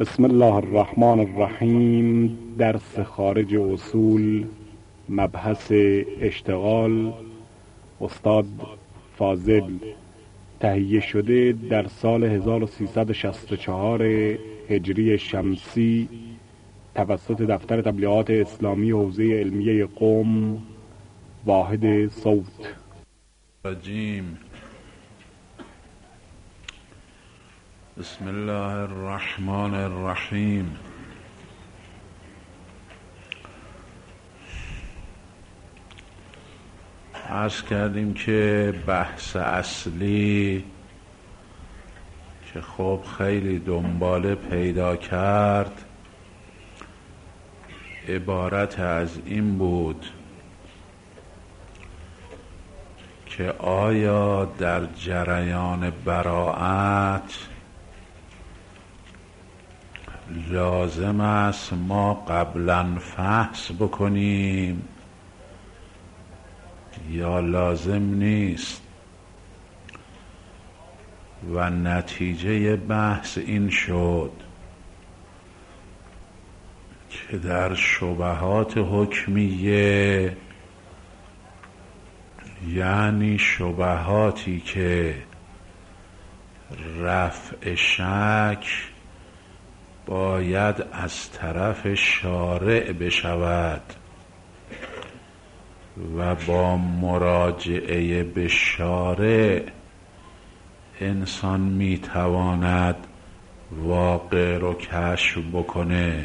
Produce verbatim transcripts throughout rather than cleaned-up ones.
بسم الله الرحمن الرحیم. درس خارج اصول، مبحث اشتغال، استاد فاضل. تهیه شده در سال هزار و سیصد و شصت و چهار هجری شمسی توسط دفتر تبلیغات اسلامی حوزه علمیه قم، واحد صوت. رجیم. بسم الله الرحمن الرحیم. عرض کردیم که بحث اصلی که خب خیلی دنباله پیدا کرد عبارت از این بود که آیا در جریان براءت لازم است ما قبلا فحص بکنیم یا لازم نیست؟ و نتیجه بحث این شد که در شبهات حکمیه، یعنی شبهاتی که رفع شک باید از طرف شارع بشود و با مراجعه به شارع انسان میتواند واقع رو کشف بکنه.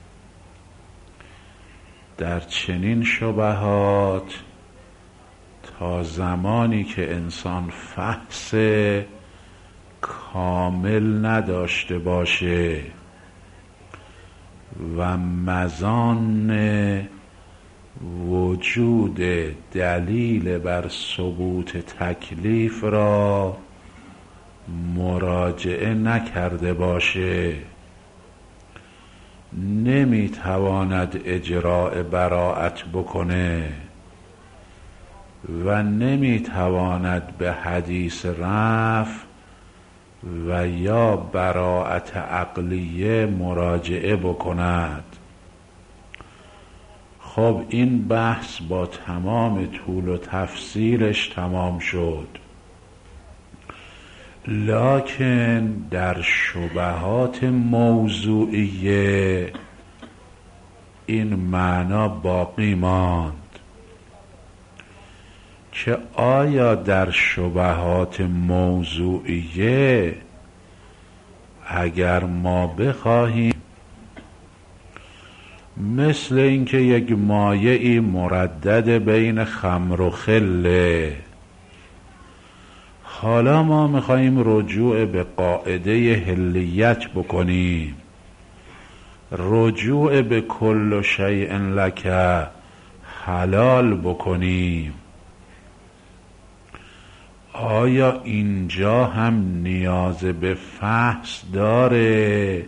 در چنین شبهات تا زمانی که انسان فحص کامل نداشته باشه و مظان وجود دلیل بر ثبوت تکلیف را مراجعه نکرده باشه، نمیتواند اجراء براءت بکنه و نمیتواند به حدیث رفع و یا براءت عقلیه مراجعه بکند. خب این بحث با تمام طول و تفصیلش تمام شد، لکن در شبهات موضوعیه این معنا باقی ماند که آیا در شبهات موضوعیه اگر ما بخواهیم مثل اینکه یک مایعی مردد بین خمر و خله، حالا ما میخواییم رجوع به قاعده حلیت بکنیم، رجوع به کل شیء لک حلال بکنیم، آیا اینجا هم نیاز به فحص داره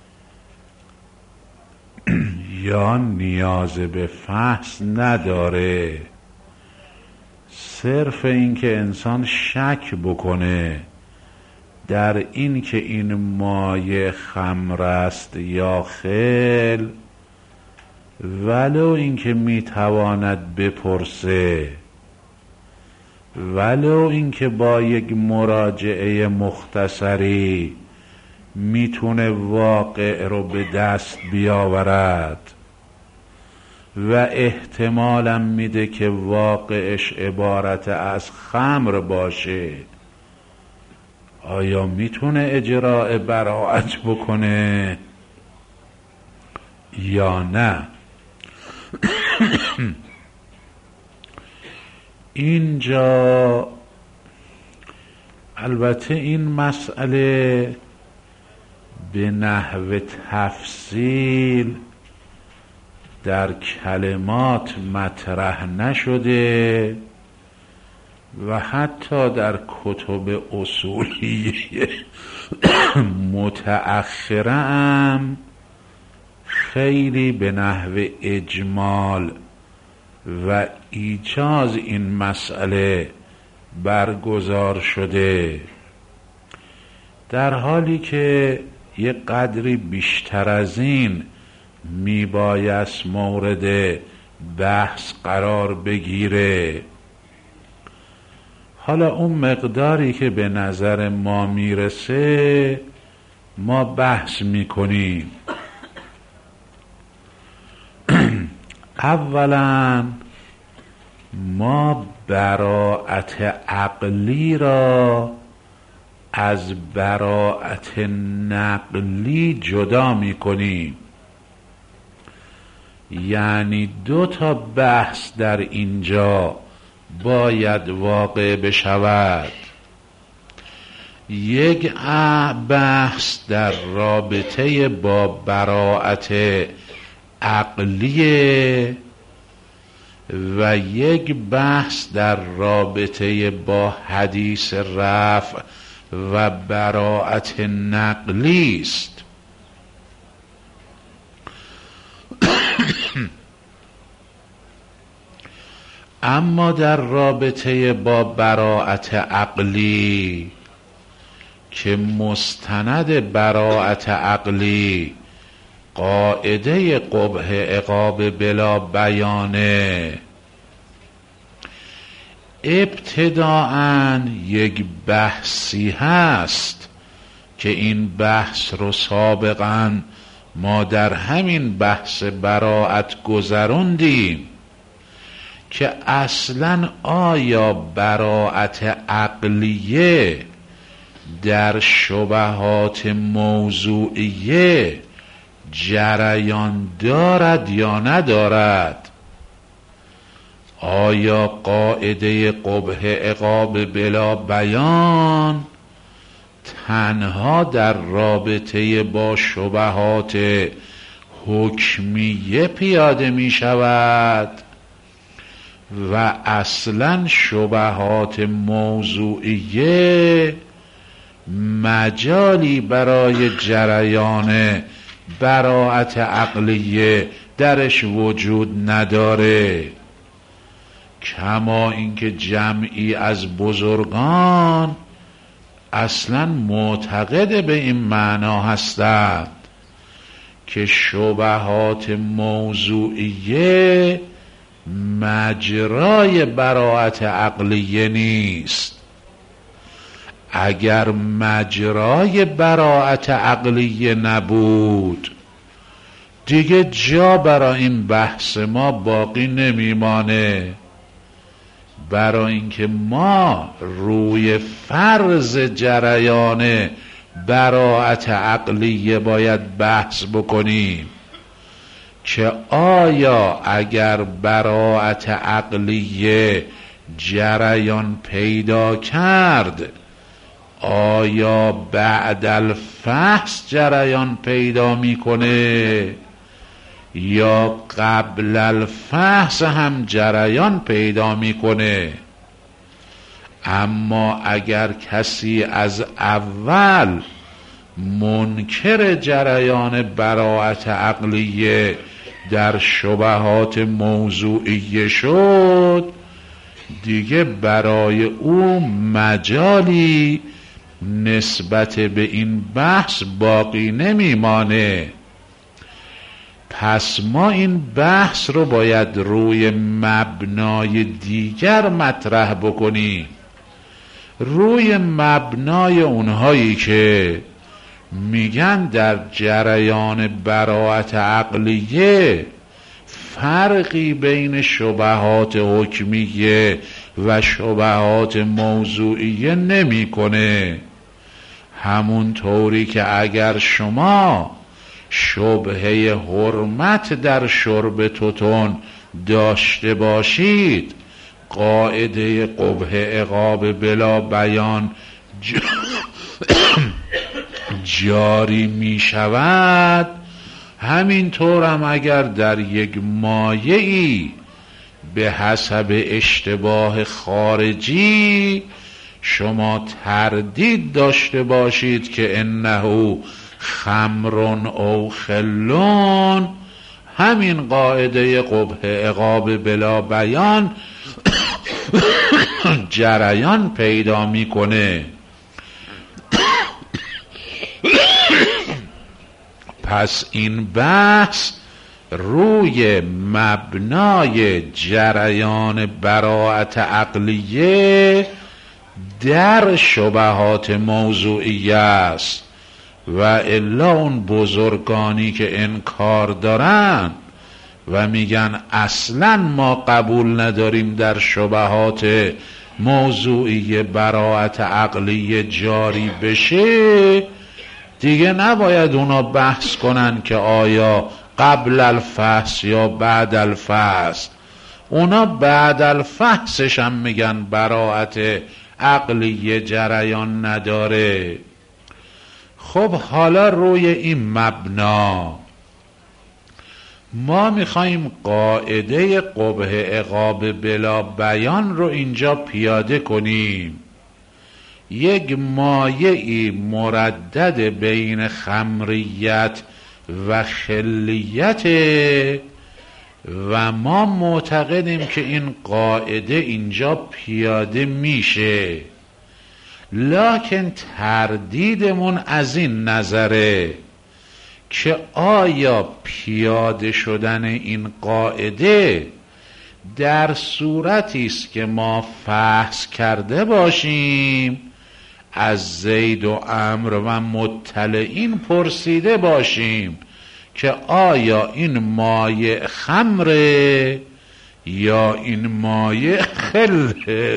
یا نیاز به فحص نداره؟ صرف این که انسان شک بکنه در این که این مایه خمر است یا خل، ولو این که میتواند بپرسه، ولو این که با یک مراجعه مختصری میتونه واقع رو به دست بیاورد و احتمالا میده که واقعش عبارت از خمر باشه، آیا میتونه اجراء براءت بکنه یا نه؟ اینجا البته این مسئله به نحو تفصیل در کلمات مطرح نشده و حتی در کتب اصولی متأخره هم خیلی به نحو اجمال و ایجاز این مسئله برگزار شده، در حالی که یه قدری بیشتر از این میبایست مورد بحث قرار بگیره. حالا اون مقداری که به نظر ما میرسه ما بحث میکنیم. اولا ما براءت عقلی را از براءت نقلی جدا میکنیم. یعنی دو تا بحث در اینجا باید واقع بشود. یک بحث در رابطه با براءت عقلیه و یک بحث در رابطه با حدیث رفع و براءت نقلی است. اما در رابطه با براءت عقلی که مستند براءت عقلی قاعده قبح عقاب بلا بیانه، ابتداءً یک بحثی هست که این بحث رو سابقاً ما در همین بحث براءت گذروندیم که اصلاً آیا براءت عقلیه در شبهات موضوعیه جریان دارد یا ندارد؟ آیا قاعده قبح عقاب بلا بیان تنها در رابطه با شبهات حکمیه پیاده می شود و اصلا شبهات موضوعیه مجالی برای جریان براءت عقلیه درش وجود نداره؟ کما اینکه جمعی از بزرگان اصلا معتقد به این معنا هستند که شبهات موضوعیه مجرای براءت عقلیه نیست. اگر مجرای براءت عقلیه نبود دیگه جا برای این بحث ما باقی نمیمانه، برای اینکه ما روی فرض جریان براءت عقلیه باید بحث بکنیم که آیا اگر براءت عقلیه جریان پیدا کرد آیا بعد الفحص جریان پیدا میکنه یا قبل الفحص هم جریان پیدا میکنه؟ اما اگر کسی از اول منکر جریان براءت عقلیه در شبهات موضوعیه شد دیگه برای او مجالی نسبت به این بحث باقی نمیمانه. پس ما این بحث رو باید روی مبنای دیگر مطرح بکنیم، روی مبنای اونهایی که میگن در جریان براءت عقلیه فرقی بین شبهات حکمیه و شبهات موضوعیه نمی کنه. همون طوری که اگر شما شبهه حرمت در شرب توتون داشته باشید قاعده قبح عقاب بلا بیان جاری می شود، همینطور هم اگر در یک مایعی به حسب اشتباه خارجی شما تردید داشته باشید که انه خمرون او خلون، همین قاعده قبح عقاب بلا بیان جریان پیدا میکنه. پس این بحث روی مبنای جریان براءت عقلیه در شبهات موضوعیه است، و الا اون بزرگانی که انکار دارن و میگن اصلا ما قبول نداریم در شبهات موضوعی براءت عقلی جاری بشه، دیگه نباید اونا بحث کنن که آیا قبل الفحص یا بعد الفحص. اونا بعد الفحصش هم میگن براءت عقلی جریان نداره. خب حالا روی این مبنا ما میخواییم قاعده قبح عقاب بلا بیان رو اینجا پیاده کنیم. یک مایعی مردد بین خمریت و خلیت و ما معتقدیم که این قاعده اینجا پیاده میشه، لکن تردیدمون از این نظره که آیا پیاده شدن این قاعده در صورتی است که ما فحص کرده باشیم، از زید و عمرو و مطلعین پرسیده باشیم که آیا این مایع خمره یا این مایع خله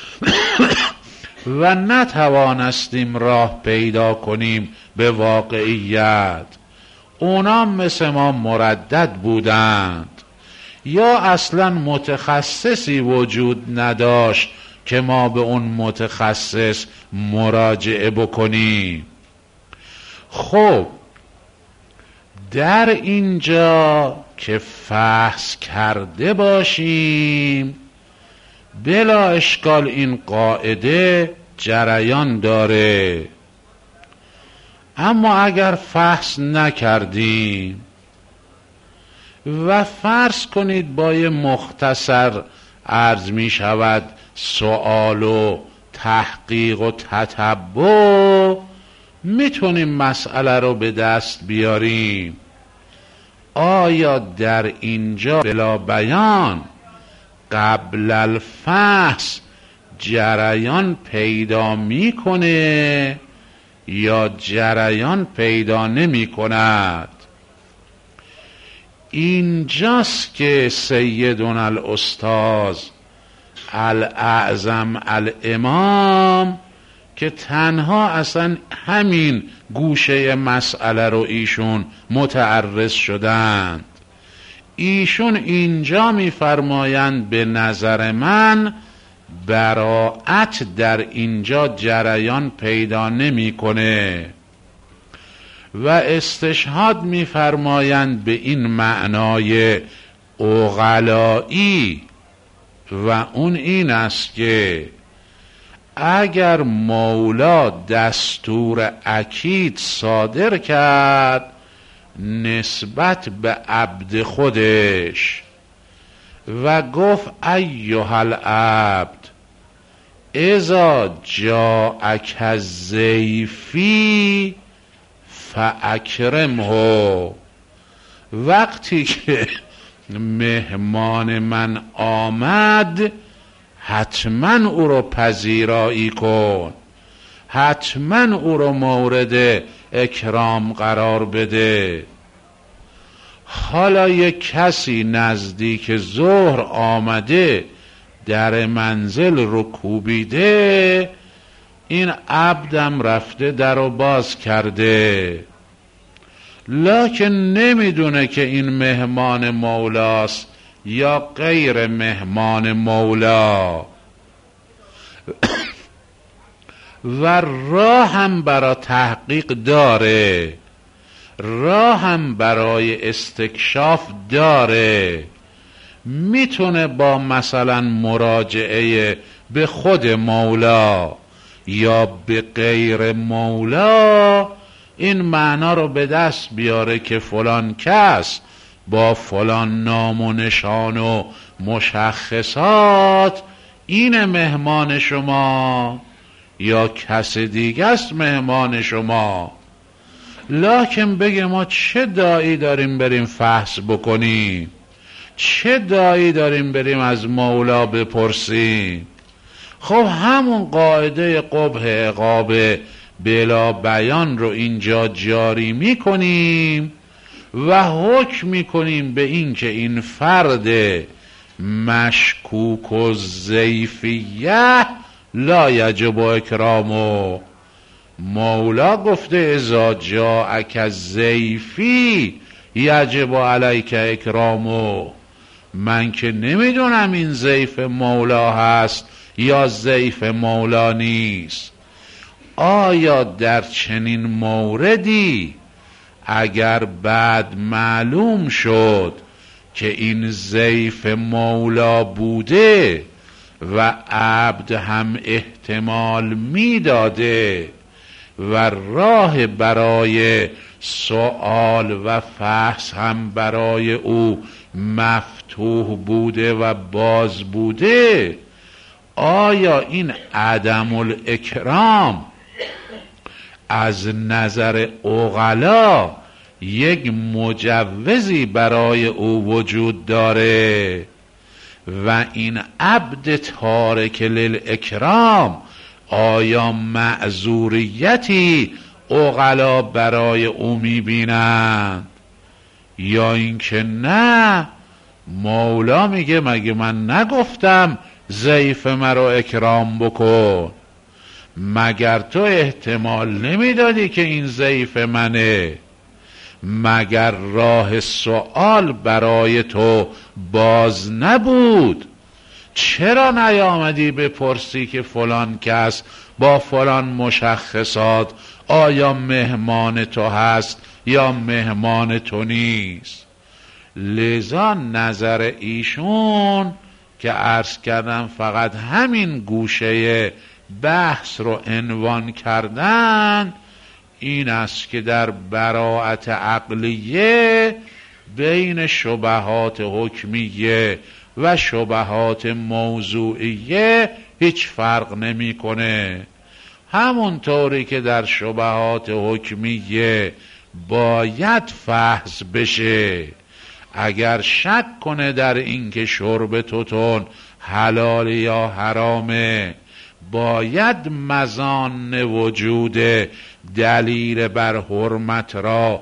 و نتوانستیم راه پیدا کنیم به واقعیت، اونا مثل ما مردد بودند یا اصلا متخصصی وجود نداشت که ما به اون متخصص مراجعه بکنیم. خب در اینجا که فحص کرده باشیم بلا اشکال این قاعده جریان داره، اما اگر فحص نکردیم و فرض کنید با یه مختصر عرض می شود سوال و تحقیق و تتبع میتونیم مسئله رو به دست بیاریم، آیا در اینجا بلا بیان قبل الفحص جریان پیدا میکنه یا جریان پیدا نمی کند؟ اینجاست که سیدنا الاستاذ الاعظم الامام که تنها اصلا همین گوشه مسئله رو ایشون متعرض شدند، ایشون اینجا میفرمایند به نظر من براءت در اینجا جریان پیدا نمیکنه و استشهاد میفرمایند به این معنای عقلایی و اون این است که اگر مولا دستور اکید صادر کرد نسبت به عبد خودش و گفت ایها العبد اذا جاءک الضیفی فاکرمه، وقتی که مهمان من آمد حتما او رو پذیرایی کن، حتما او رو مورد اکرام قرار بده. حالا یک کسی نزدیک ظهر آمده در منزل رو کوبیده، این عبدم رفته در رو باز کرده، لکن نمیدونه که این مهمان مولاست یا غیر مهمان مولا و راه هم برای تحقیق داره، راه هم برای استکشاف داره، میتونه با مثلا مراجعه به خود مولا یا به غیر مولا این معنا رو به دست بیاره که فلان کس با فلان نام و نشان و مشخصات این مهمان شما یا کس دیگه است مهمان شما. لکن بگه ما چه داعی داریم بریم فحص بکنیم؟ چه داعی داریم بریم از مولا بپرسیم؟ خب همون قاعده قبح عقاب بلا بیان رو اینجا جاری میکنیم و حکم میکنیم به این که این فرد مشکوک و ضیفیه لا یجب اکرامو. مولا گفته اذا جاءک ضیفی یجب علیک اکرامو. من که نمیدونم این ضیف مولا هست یا ضیف مولا نیست. آیا در چنین موردی اگر بعد معلوم شد که این ضیف مولا بوده و عبد هم احتمال میداده و راه برای سوال و فحص هم برای او مفتوح بوده و باز بوده، آیا این عدم الاکرام از نظر عقلا یک مجوزی برای او وجود داره و این عبد تارک للاکرام آیا معذوریتی عقلا برای او میبینند، یا اینکه نه مولا میگه مگه من نگفتم ضیف مرا اکرام بکن؟ مگر تو احتمال نمیدادی که این ضیف منه؟ مگر راه سوال برای تو باز نبود؟ چرا نیامدی بپرسی که فلان کس با فلان مشخصات آیا مهمان تو هست یا مهمان تو نیست؟ لذا نظر ایشون که عرض کردم فقط همین گوشه بحث رو عنوان کردن این است که در براءت عقلیه بین شبهات حکمیه و شبهات موضوعیه هیچ فرق نمیکنه. همونطوری که در شبهات حکمیه باید فحص بشه، اگر شک کنه در این که شرب توتون حلال یا حرامه باید مظان وجود دلیل بر حرمت را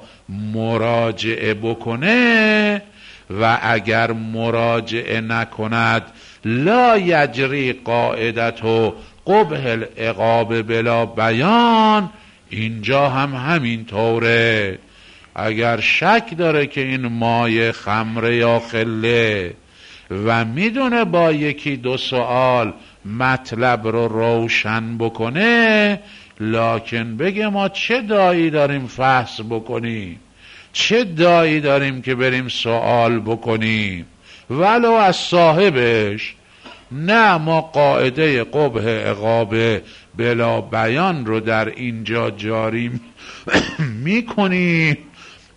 مراجعه بکنه و اگر مراجعه نکند لا یجری قاعدت و قبح العقاب بلا بیان. اینجا هم همین طوره. اگر شک داره که این مایه خمره یا خله و میدونه با یکی دو سوال مطلب رو روشن بکنه، لکن بگه ما چه داعی داریم فحص بکنیم، چه داعی داریم که بریم سوال بکنیم ولو از صاحبش. نه، ما قاعده قبح عقاب بلا بیان رو در اینجا جاری میکنیم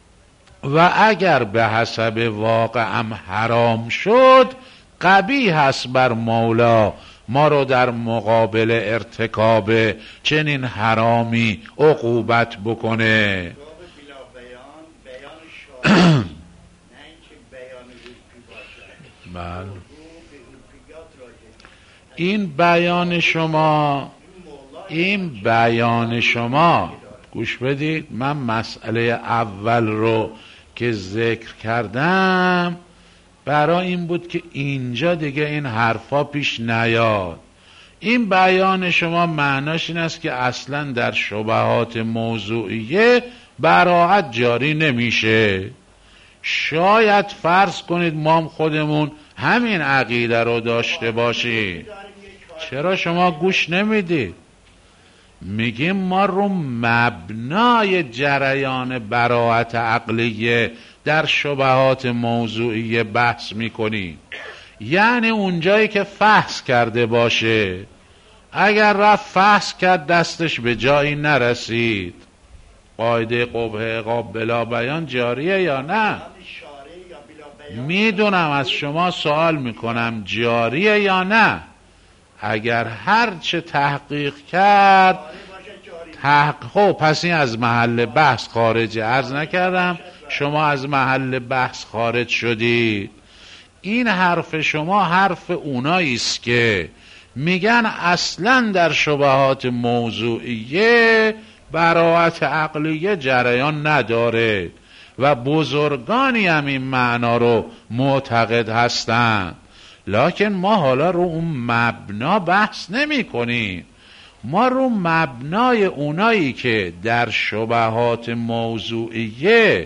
و اگر به حسب واقع هم حرام شد قبیح هست بر مولا ما رو در مقابل ارتکاب چنین حرامی عقوبت بکنه. بله، این بیان شما این بیان شما گوش بدید. من مسئله اول رو که ذکر کردم برای این بود که اینجا دیگه این حرفا پیش نیاد. این بیان شما معناش این است که اصلا در شبهات موضوعیه براءت جاری نمیشه. شاید فرض کنید ما خودمون همین عقیده رو داشته باشیم. چرا شما گوش نمیدید؟ میگیم ما رو مبنای جریان براءت عقلیه در شبهات موضوعیه بحث میکنیم، یعنی اونجایی که فحص کرده باشه. اگر رفت فحص کرد دستش به جایی نرسید، قاعده قبح عقاب بلا بیان جاریه یا نه؟ میدونم از شما سوال میکنم جاریه یا نه؟ اگر هر چه تحقیق کرد تحق خب پس این از محل بحث خارجه. عرض نکردم شما از محل بحث خارج شدید. این حرف شما حرف اونایی است که میگن اصلا در شبهات موضوعیه براءت عقلیه جریان نداره و بزرگانی هم این معنا رو معتقد هستند. لکن ما حالا رو اون مبنا بحث نمی کنیم. ما رو مبنای اونایی که در شبهات موضوعیه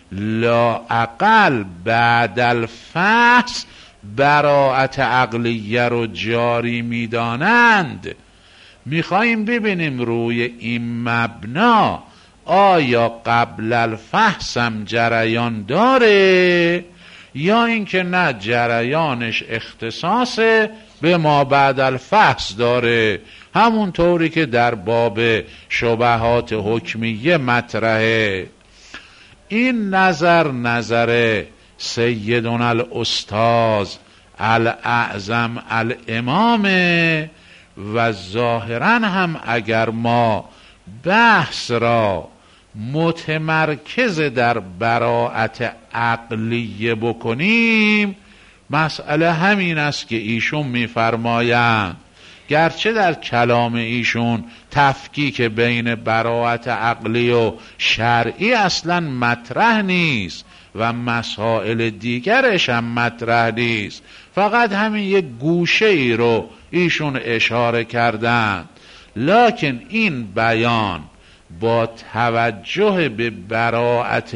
لااقل بعد الفحص براءت عقلیه رو جاری میدانند میخواییم ببینیم روی این مبنا آیا قبل الفحص هم جریان داره یا اینکه نه جریانش اختصاص به ما بعد الفحص داره، همون طوری که در باب شبهات حکمیه مطرحه. این نظر نظر سیدنا الاستاذ الاعظم الامام و ظاهرا هم اگر ما بحث را متمرکز در براءت عقلیه بکنیم، مسئله همین است که ایشون میفرمایند. گرچه در کلام ایشون تفکیک بین براءت عقلی و شرعی اصلا مطرح نیست و مسائل دیگرش هم مطرح نیست، فقط همین یک گوشه ای رو ایشون اشاره کردن. لکن این بیان با توجه به براءت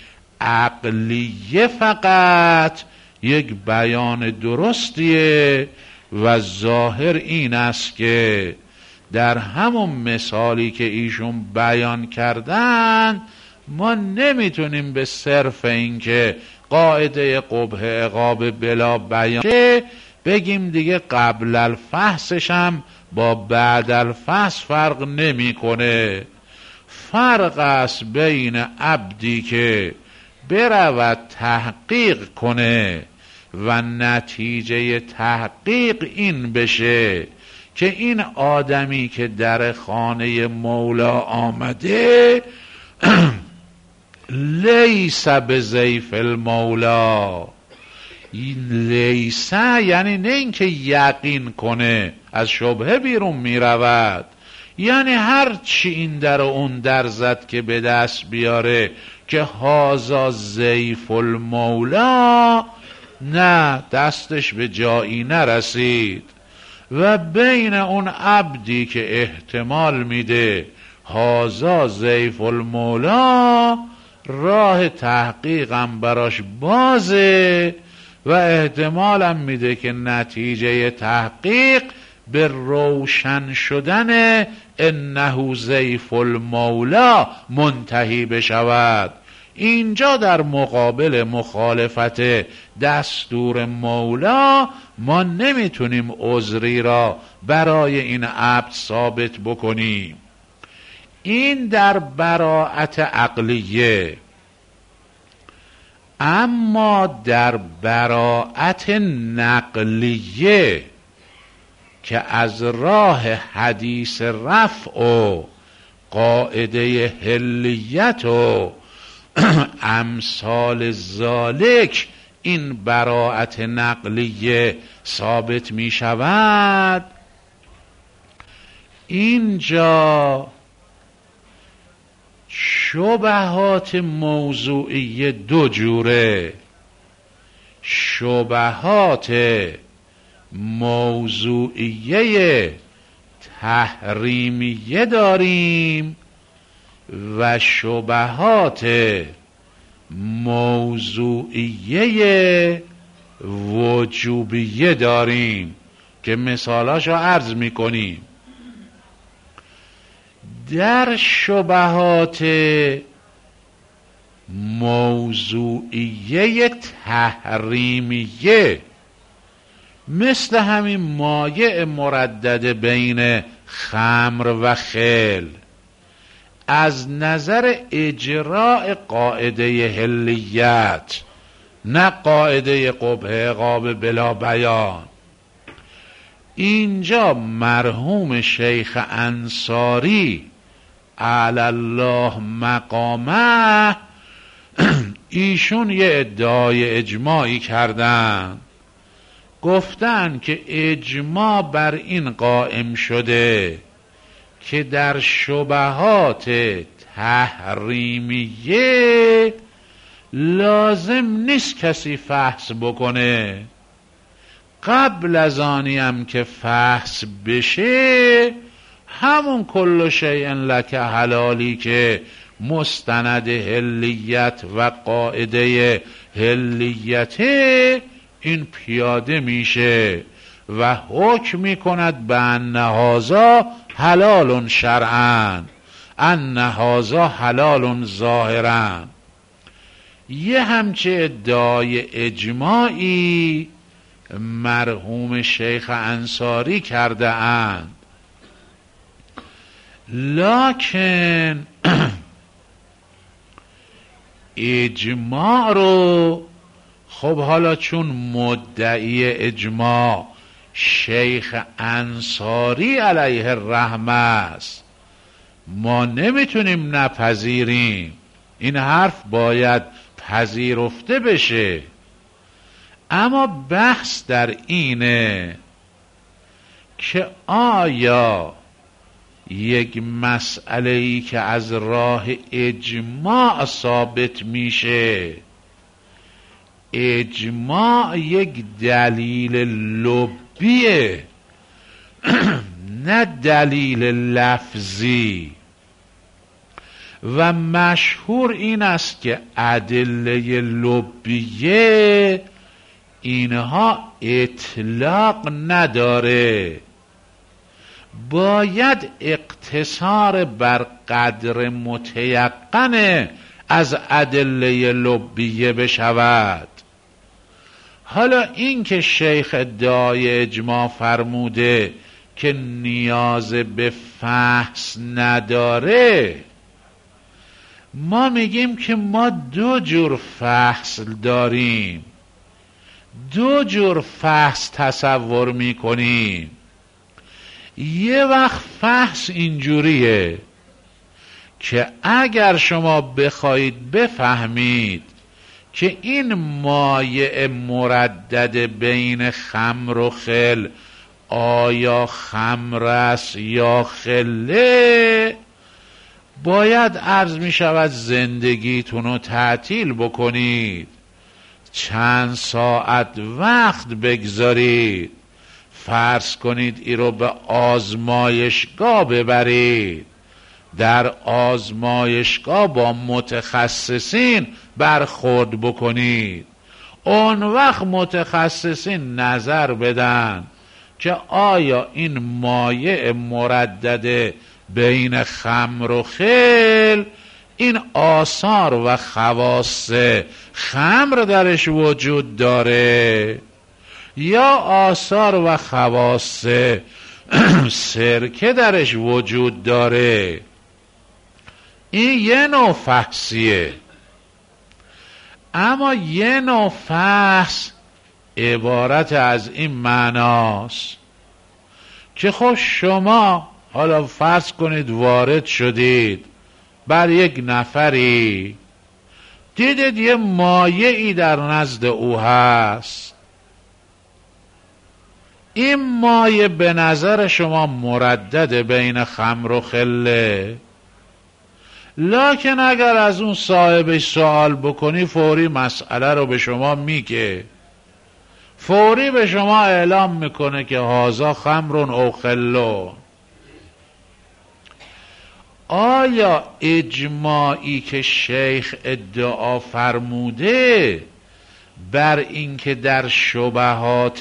عقلیه فقط یک بیان درستیه و ظاهر این است که در همون مثالی که ایشون بیان کردن ما نمیتونیم به صرف این که قاعده قبح عقاب بلا بیان بگیم دیگه قبل الفحصش هم با بعد الفحص فرق نمیکنه. فرق است بین عبدی که برود تحقیق کنه و نتیجه تحقیق این بشه که این آدمی که در خانه مولا آمده لیس بضیف المولا. لیس یعنی نه اینکه یقین کنه از شبهه بیرون می رود، یعنی هر چی این در اون در زد که به دست بیاره که هازا ضیف المولا، نه دستش به جایی نرسید. و بین اون عبدی که احتمال میده هازا ضیف المولا، راه تحقیقم براش بازه و احتمالم میده که نتیجه تحقیق به روشن شدن انه ضیف المولا منتهی بشود. اینجا در مقابل مخالفت دستور مولا ما نمیتونیم عذری را برای این عبد ثابت بکنیم. این در براءت عقلیه. اما در براءت نقلیه که از راه حدیث رفع و قاعده حلیت و امثال ذالک این براءت نقلیه ثابت می شود، اینجا شبهات موضوعیه دو جوره. شبهات موضوعیه تحریمیه داریم و شبهات موضوعیه وجوبیه داریم که مثالاشو عرض میکنیم. در شبهات موضوعیه تحریمیه مثل همین مایع مردد بین خمر و خل از نظر اجراء قاعده حلیت، نه قاعده قبح عقاب بلا بیان، اینجا مرحوم شیخ انصاری اعلی الله مقامه، ایشون یه ادعای اجماعی کردن، گفتن که اجماع بر این قائم شده که در شبهات تحریمیه لازم نیست کسی فحص بکنه، قبل از آنی هم که فحص بشه همون کل شیء لک حلالی که مستند حلیت و قاعده حلیت این پیاده میشه و حکم میکند به ان هذا حلال شرعا، ان هذا حلال ظاهرا. یه همچه ادعای اجماعی مرحوم شیخ انصاری کرده اند، لکن اجماع رو خب حالا چون مدعی اجماع شیخ انصاری علیه الرحمه است، ما نمیتونیم نپذیریم، این حرف باید پذیرفته بشه. اما بحث در اینه که آیا یک مسئله‌ای که از راه اجماع ثابت میشه، اجماع یک دلیل لبیه نه دلیل لفظی، و مشهور این است که ادله لبیه اینها اطلاق نداره، باید اقتصار بر قدر متیقن از ادله لبیه بشود. حالا این که شیخ ادعای اجماع فرموده که نیاز به فحص نداره، ما میگیم که ما دو جور فحص داریم، دو جور فحص تصور میکنیم. یه وقت فحص اینجوریه که اگر شما بخواید بفهمید که این مایع مردد بین خمر و خل آیا خمر است یا خله، باید عرض می شود زندگیتون رو تعطیل بکنید، چند ساعت وقت بگذارید، فرض کنید ای رو به آزمایشگاه ببرید، در آزمایشگاه با متخصصین برخورد بکنید، اون وقت متخصصین نظر بدن که آیا این مایع مردد بین خمر و خل این آثار و خواص خمر درش وجود داره یا آثار و خواص سرکه درش وجود داره. این یه نوع فحصیه. اما یه نوع فحص عبارت از این معناست که خب شما حالا فرض کنید وارد شدید بر یک نفری، دیدید یه مایعی در نزد او هست، این مایع به نظر شما مردد بین خمر و خله، لکن اگر از اون صاحبش سوال بکنی فوری مسئله رو به شما میگه، فوری به شما اعلام میکنه که هازا خمرون او خلون. آیا اجماعی که شیخ ادعا فرموده بر اینکه در شبهات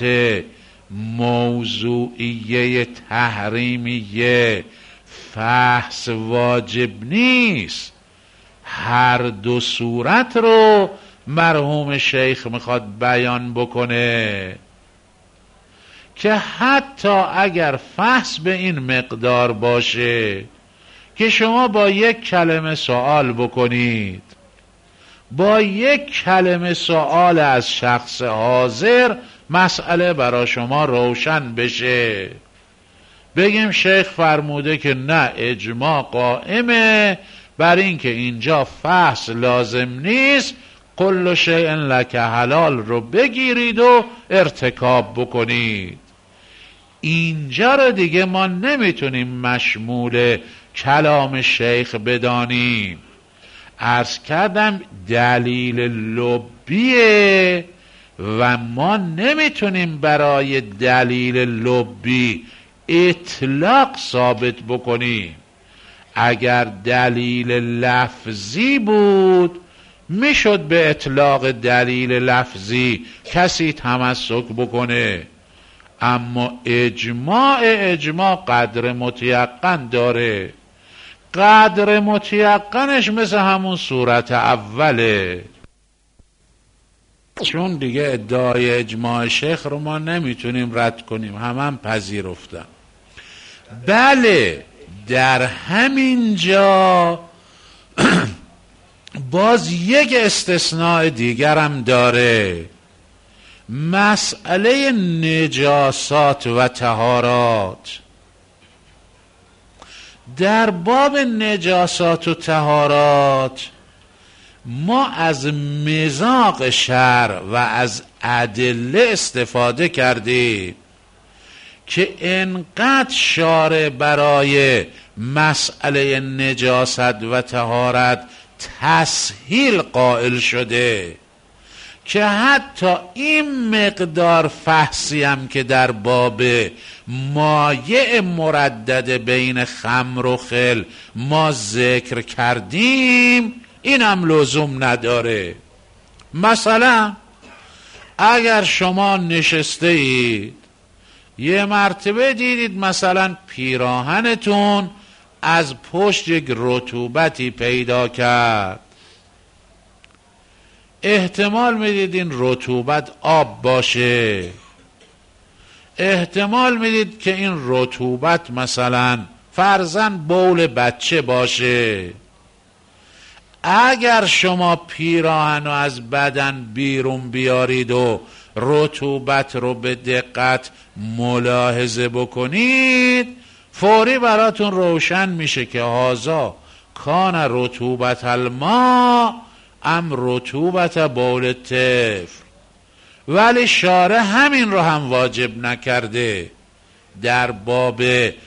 موضوعیه تحریمیه فحص واجب نیست، هر دو صورت رو مرحوم شیخ میخواد بیان بکنه که حتی اگر فحص به این مقدار باشه که شما با یک کلمه سوال بکنید، با یک کلمه سوال از شخص حاضر مسئله برای شما روشن بشه، بگیم شیخ فرموده که نه اجماع قائمه بر این که اینجا فحص لازم نیست، کل شیء لک حلال رو بگیرید و ارتکاب بکنید. اینجا رو دیگه ما نمیتونیم مشمول کلام شیخ بدانیم. عرض کردم دلیل لبیه و ما نمیتونیم برای دلیل لبی اطلاق ثابت بکنیم. اگر دلیل لفظی بود میشد به اطلاق دلیل لفظی کسی تمسک بکنه، اما اجماع اجماع قدر متیقن داره. قدر متیقنش مثل همون صورت اوله، چون دیگه ادعای اجماع شیخ رو ما نمیتونیم رد کنیم، هم هم پذیرفتن. بله در همین جا باز یک استثناء دیگرم داره، مسئله نجاسات و طهارات. در باب نجاسات و طهارات ما از مزاق شرع و از ادله استفاده کردیم که انقدر شارع برای مسئله نجاست و طهارت تسهیل قائل شده که حتی این مقدار فحصی هم که در باب مایع مردد بین خمر و خل ما ذکر کردیم این هم لزوم نداره. مثلا اگر شما نشسته اید یه مرتبه دیدید مثلا پیراهنتون از پشت یک رطوبتی پیدا کرد، احتمال میدید این رطوبت آب باشه، احتمال میدید که این رطوبت مثلا فرضاً بول بچه باشه. اگر شما پیراهن رو از بدن بیرون بیارید و رطوبت رو به دقت ملاحظه بکنید، فوری براتون روشن میشه که هازا کان رطوبت الماء ام رطوبت بول طفل. ولی شارع همین رو هم واجب نکرده. در باب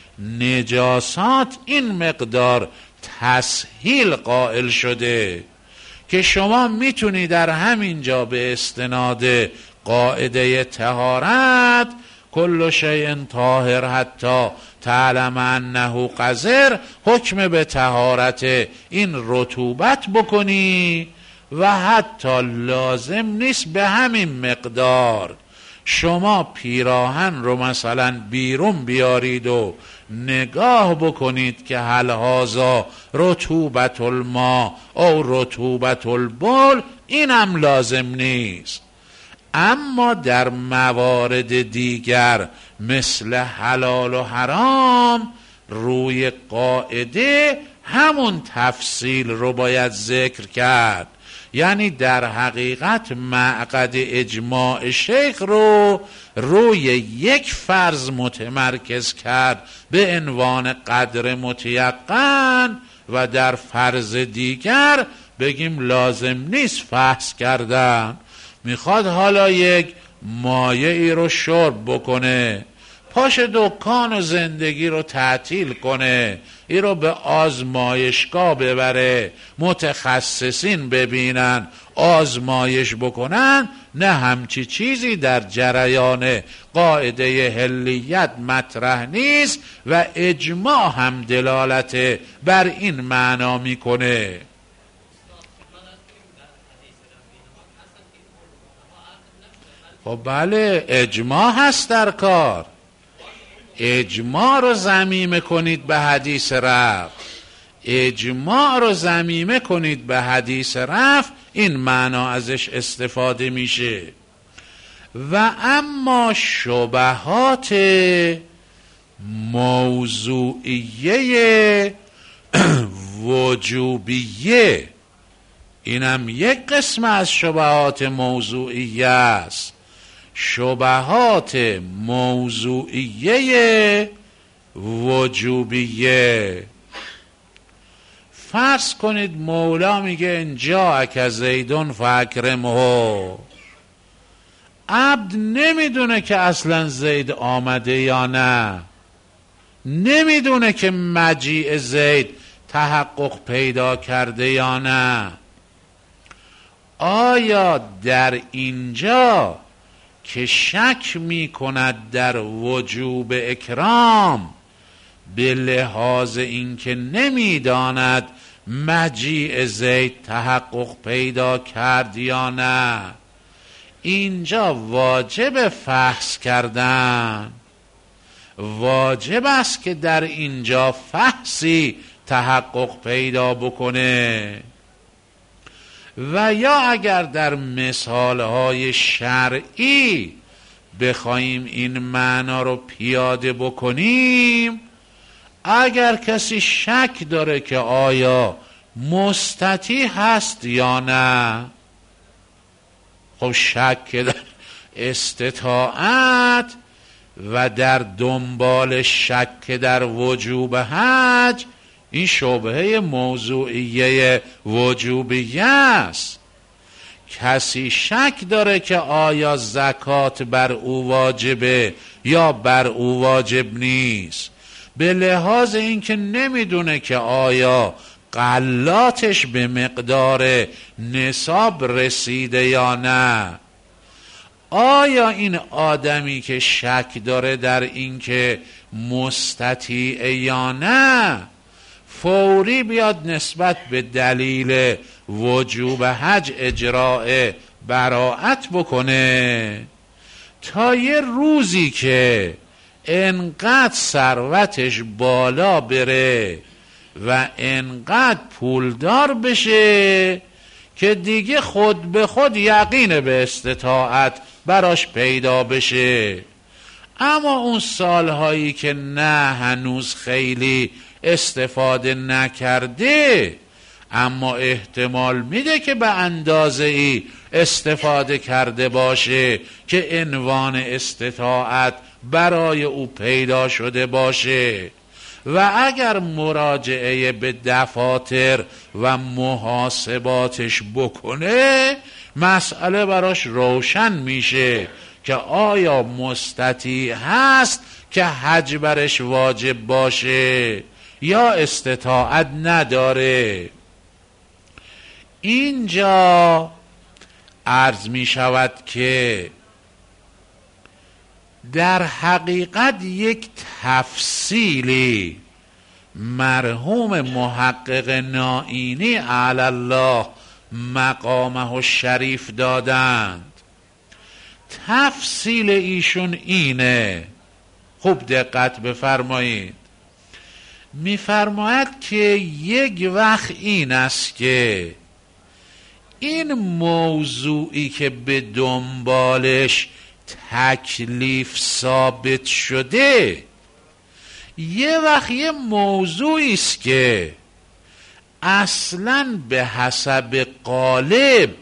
نجاسات این مقدار تسهیل قائل شده که شما میتونی در همین جا به استناد قاعده طهارت کل شیء طاهر حتی تعلم انه قذر حکم به طهارت این رطوبت بکنی و حتی لازم نیست به همین مقدار شما پیراهن رو مثلا بیرون بیارید و نگاه بکنید که هل هازا رطوبت الماء او رطوبت البول، اینم لازم نیست. اما در موارد دیگر مثل حلال و حرام روی قاعده همون تفصیل رو باید ذکر کرد. یعنی در حقیقت معقد اجماع شیخ رو روی یک فرض متمرکز کرد به عنوان قدر متیقن و در فرض دیگر بگیم لازم نیست فحص کردن. میخواد حالا یک مایعی رو شرب بکنه، پاش دکان و زندگی رو تعطیل کنه، این رو به آزمایشگاه ببره، متخصصین ببینن، آزمایش بکنن، نه همچی چیزی در جریان قاعده حلیت مطرح نیست و اجماع هم دلالت بر این معنا میکنه. خب بله اجماع هست در کار، اجماع رو ضمیمه کنید به حدیث رفع، اجماع رو ضمیمه کنید به حدیث رفع، این معنا ازش استفاده میشه. و اما شبهات موضوعیه وجوبیه، اینم یک قسم از شبهات موضوعیه است. شبهات موضوعیه وجوبیه. فرض کنید مولا میگه ان جاءک زیدون فاکرمه، عبد نمیدونه که اصلا زید آمده یا نه، نمیدونه که مجیء زید تحقق پیدا کرده یا نه. آیا در اینجا که شک میکند در وجوب اکرام به لحاظ اینکه نمیداند مجیء زید تحقق پیدا کرد یا نه، اینجا واجب فحص کردن، واجب است که در اینجا فحصی تحقق پیدا بکنه؟ و یا اگر در مثالهای شرعی بخوایم این معنا رو پیاده بکنیم، اگر کسی شک داره که آیا مستطیع هست یا نه، خب شک در استطاعت و در دنبال شک در وجوب حج، این شبهه موضوعیه وجوبیه است. کسی شک داره که آیا زکات بر او واجبه یا بر او واجب نیست، به لحاظ اینکه نمیدونه که آیا غلاتش به مقدار نصاب رسیده یا نه. آیا این آدمی که شک داره در اینکه مستطیع یا نه، فوری بیاد نسبت به دلیل وجوب حج اجراء براءت بکنه تا یه روزی که انقدر ثروتش بالا بره و انقدر پولدار بشه که دیگه خود به خود یقین به استطاعت براش پیدا بشه؟ اما اون سالهایی که نه هنوز خیلی استفاده نکرده، اما احتمال میده که به اندازه ای استفاده کرده باشه که عنوان استطاعت برای او پیدا شده باشه، و اگر مراجعه به دفاتر و محاسباتش بکنه، مسئله براش روشن میشه که آیا مستطیع هست که حج برش واجب باشه یا استطاعت نداره. اینجا عرض می شود که در حقیقت یک تفصیلی مرحوم محقق نائینی علی الله مقامه الشریف دادند. تفصیل ایشون اینه، خوب دقت بفرمایید. میفرماید که یک وقت این است که این موضوعی که به دنبالش تکلیف ثابت شده، یه وقت یه موضوعی است که اصلاً به حسب غالب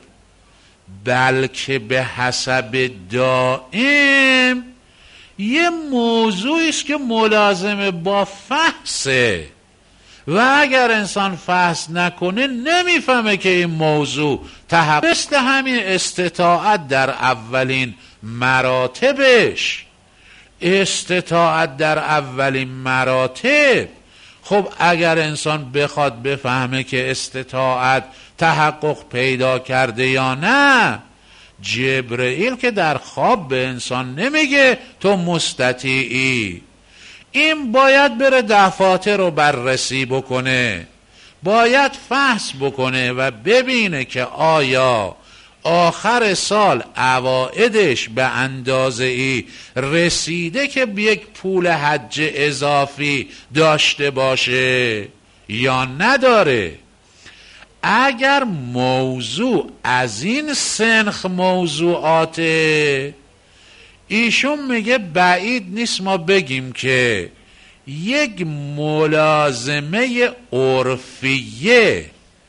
بلکه به حسب دائم یه موضوعی است که ملازم با فحصه، و اگر انسان فحص نکنه نمیفهمه که این موضوع تحقق. مثل همین استطاعت در اولین مراتبش، استطاعت در اولین مراتب، خب اگر انسان بخواد بفهمه که استطاعت تحقق پیدا کرده یا نه، جبرئیل که در خواب به انسان نمیگه تو مستطیعی، این باید بره دفاتر رو بررسی بکنه، باید فحص بکنه و ببینه که آیا آخر سال عوائدش به اندازه ای رسیده که یک پول حج اضافی داشته باشه یا نداره. اگر موضوع از این سنخ موضوعاته، ایشون میگه بعید نیست ما بگیم که یک ملازمه عرفیه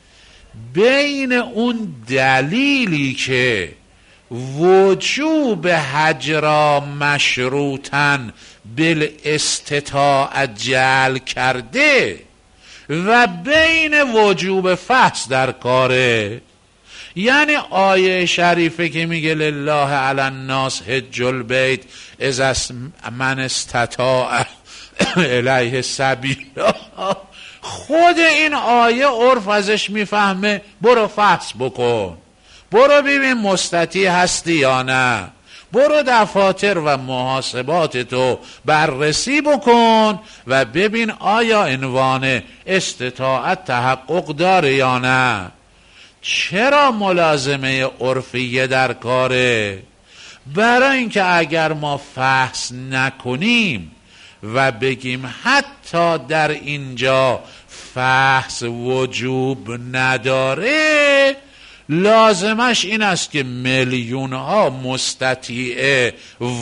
بین اون دلیلی که وجوب حج را مشروطاً بالاستطاعه جعل کرده و بین وجوب فحص در کاره. یعنی آیه شریفه که میگه لله علی الناس حج البیت اذا من استطاع الیه سبیلا، خود این آیه عرف ازش میفهمه برو فحص بکن، برو ببین مستطیع هستی یا نه، برو دفاتر و محاسبات تو بررسی بکن و ببین آیا عنوان استطاعت تحقق داره یا نه. چرا ملازمه عرفیه در کاره؟ برای اینکه اگر ما فحص نکنیم و بگیم حتی در اینجا فحص وجوب نداره، لازمش این است که میلیون ها مستطیع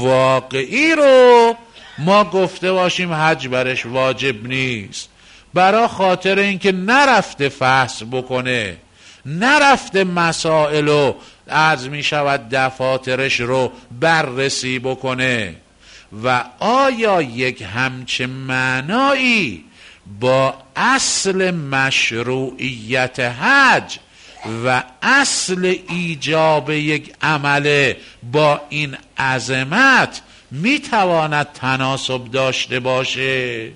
واقعی رو ما گفته باشیم حج برش واجب نیست، برای خاطر اینکه نرفته فحص بکنه، نرفته مسائل رو عرض می شود دفاترش رو بررسی بکنه. و آیا یک همچه معنایی با اصل مشروعیت حج و اصل ایجاب یک عمل با این عظمت میتواند تناسب داشته باشه؟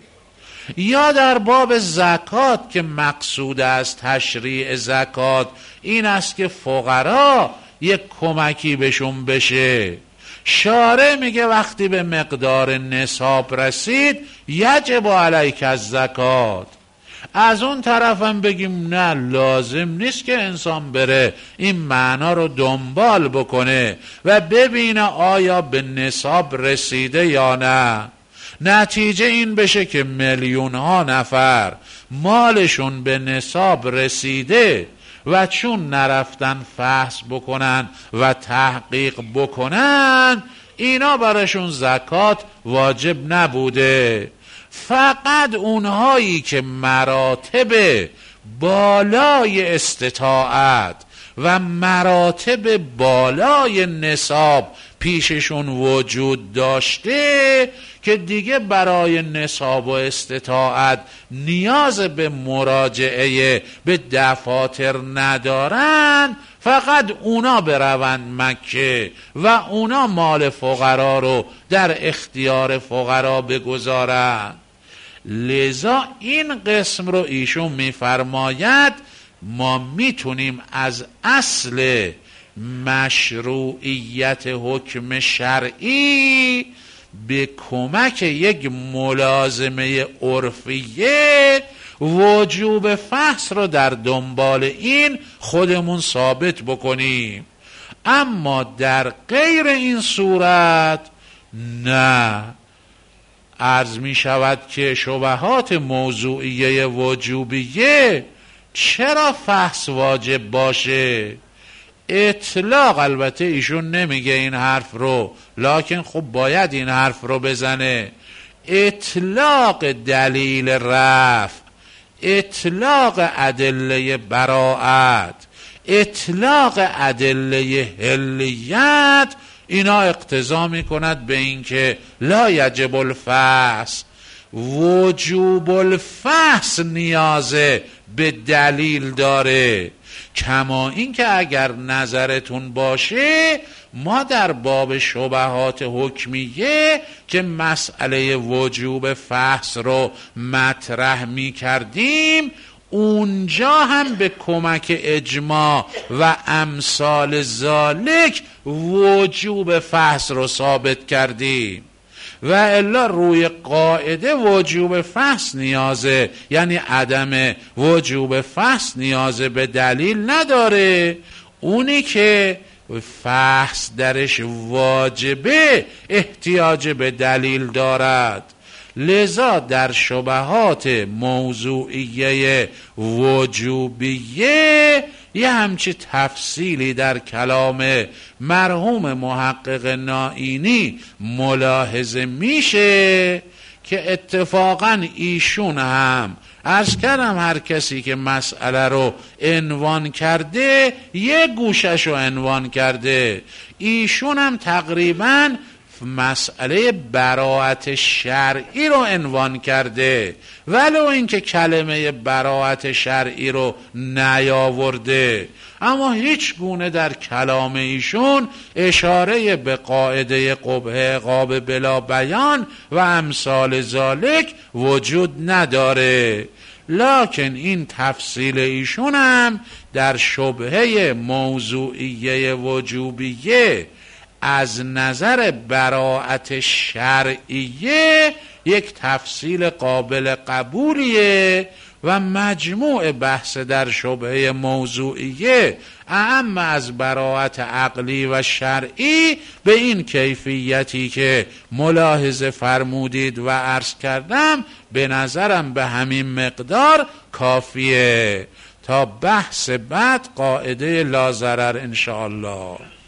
یا در باب زکات که مقصود از تشریع زکات این است که فقرا یک کمکی بهشون بشه، شارع میگه وقتی به مقدار نصاب رسید یجب علیک الزکات، از اون طرفم بگیم نه لازم نیست که انسان بره این معنا رو دنبال بکنه و ببینه آیا به نصاب رسیده یا نه. نتیجه این بشه که میلیون ها نفر مالشون به نصاب رسیده و چون نرفتن فحص بکنن و تحقیق بکنن اینا براشون زکات واجب نبوده. فقط اونهایی که مراتب بالای استطاعت و مراتب بالای نصاب پیششون وجود داشته که دیگه برای نصاب و استطاعت نیاز به مراجعه به دفاتر ندارن، فقط اونا بروند مکه و اونا مال فقرا رو در اختیار فقرا بگذارن. لذا این قسم رو ایشون میفرماید ما میتونیم از اصل مشروعیت حکم شرعی به کمک یک ملازمه عرفیه وجوب فحص رو در دنبال این خودمون ثابت بکنیم. اما در غیر این صورت نه. عرض می شود که شبهات موضوعیه وجوبیه چرا فحص واجب باشه؟ اطلاق البته ایشون نمیگه این حرف رو، لکن خب باید این حرف رو بزنه. اطلاق دلیل رفع، اطلاق ادله براءت، اطلاق ادله حلیت، اینا اقتضا میکند به این که لا یجب الفحص، وجوب الفحص نیازه به دلیل داره. کما این که اگر نظرتون باشه ما در باب شبهات حکمیه که مسئله وجوب فحص رو مطرح می کردیم اونجا هم به کمک اجماع و امثال ذالک وجوب فحص رو ثابت کردیم و الا روی قاعده وجوب فحص نیازه، یعنی عدم وجوب فحص نیازه به دلیل نداره. اونی که فحص درش واجبه احتیاج به دلیل دارد. لذا در شبهات موضوعیه وجوبیه یه همچی تفصیلی در کلام مرحوم محقق نائینی ملاحظه میشه که اتفاقا ایشون هم عرض کردم هر کسی که مسئله رو عنوان کرده یه گوشش رو عنوان کرده، ایشون هم تقریبا مسئله براءت شرعی رو عنوان کرده، ولو اینکه کلمه براءت شرعی رو نیاورده، اما هیچ گونه در کلام ایشون اشاره به قاعده قبح عقاب بلا بیان و امثال ذالک وجود نداره. لکن این تفصیل ایشون هم در شبهه موضوعیه وجوبیه از نظر براءت شرعیه یک تفصیل قابل قبولیه و مجموع بحث در شبهه موضوعیه اعم از براءت عقلی و شرعی به این کیفیتی که ملاحظه فرمودید و عرض کردم به نظرم به همین مقدار کافیه. تا بحث بعد قاعده لا ضرر انشاءالله.